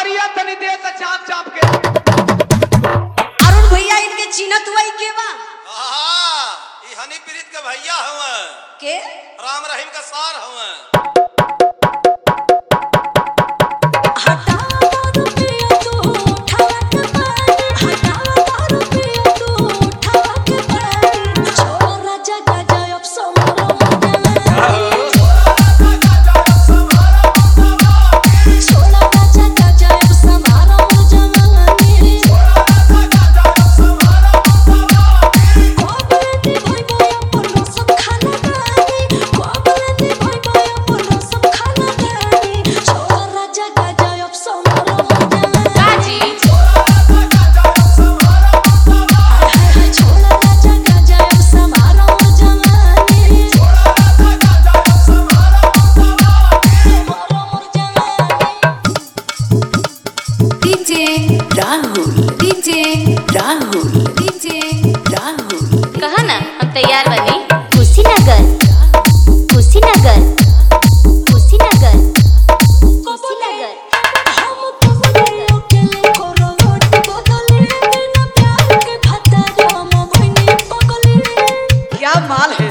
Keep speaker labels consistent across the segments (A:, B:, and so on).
A: करिया तनी दे त चाप चाप के।
B: अरुण भैया इनके चिन्हत हुआ के बा?
C: हां ई हनी प्रीत के भैया हवन
B: के
C: राम रहीम का सार हवन।
D: कहा ना हम तैयार बनी। कुशीनगर कुशीनगर कुशीनगर कुशीनगर।
A: क्या माल है?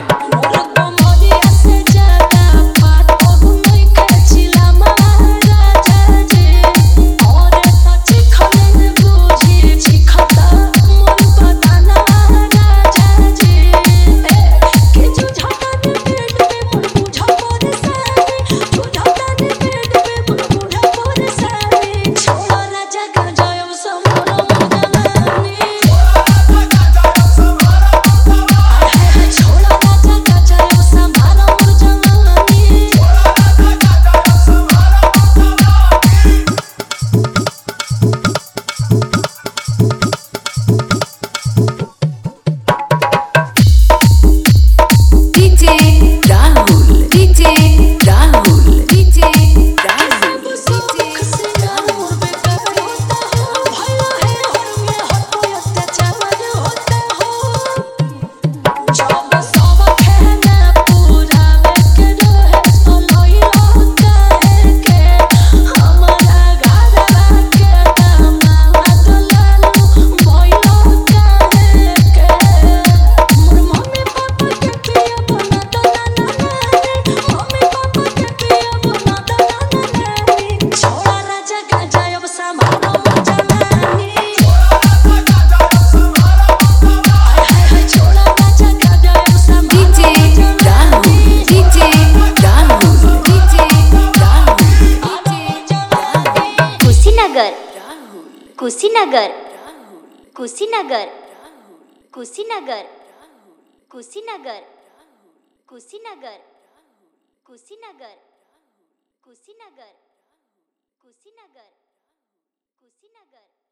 D: कुशीनगर कुशीनगर कुशीनगर कुशीनगर कुशीनगर कुशीनगर कुशीनगर कुशीनगर कुशीनगर।